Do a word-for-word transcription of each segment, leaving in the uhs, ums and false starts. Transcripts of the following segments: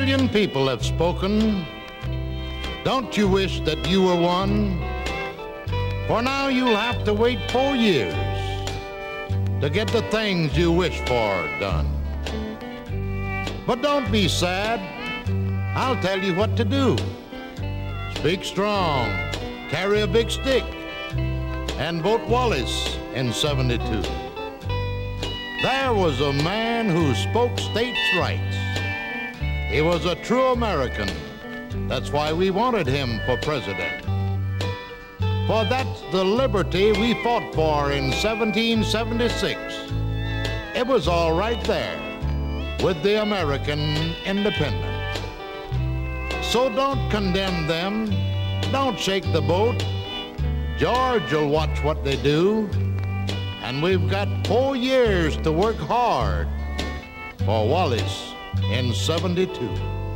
million people have spoken. Don't you wish that you were one? For now you'll have to wait four years to get the things you wish for done. But don't be sad. I'll tell you what to do. Speak strong, carry a big stick, and vote Wallace in seventy-two. There was a man who spoke states' rights. He was a true American. That's why we wanted him for president. For that's the liberty we fought for in seventeen seventy-six. It was all right there with the American independence. So don't condemn them. Don't shake the boat. George will watch what they do. And we've got four years to work hard for Wallace in seventy-two.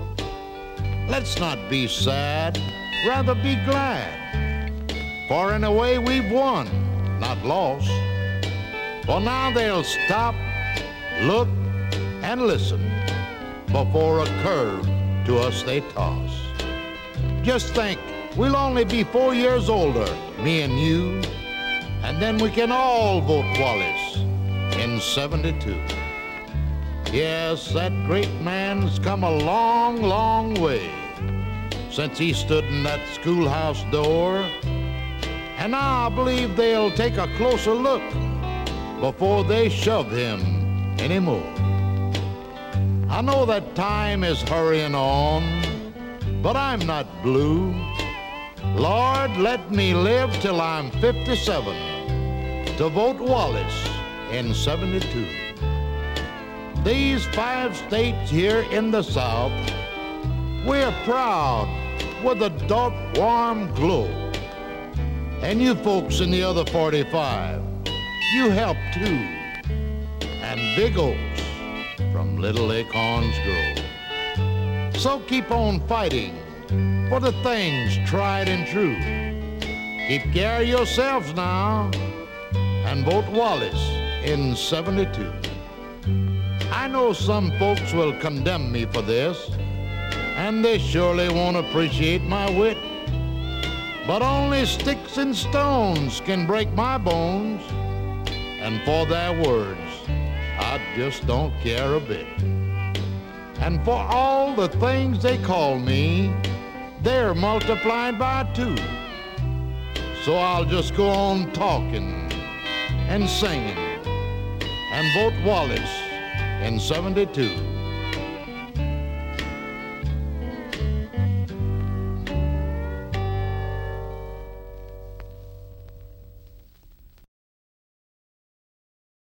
Let's not be sad, rather be glad. For in a way we've won, not lost. For now they'll stop, look, and listen before a curve to us they toss. Just think, we'll only be four years older, me and you, and then we can all vote Wallace in seventy-two. Yes, that great man's come a long, long way since he stood in that schoolhouse door. And now I believe they'll take a closer look before they shove him anymore. I know that time is hurrying on, but I'm not blue. Lord, let me live till I'm fifty-seven to vote Wallace in seventy-two. These five states here in the South, we're proud with a dark, warm glow. And you folks in the other forty-five, you help too. And big oaks from little acorns grow. So keep on fighting for the things tried and true. Keep care of yourselves now and vote Wallace in seventy-two. I know some folks will condemn me for this, and they surely won't appreciate my wit. But only sticks and stones can break my bones, and for their words, I just don't care a bit. And for all the things they call me, they're multiplied by two. So I'll just go on talking and singing and vote Wallace in seventy-two.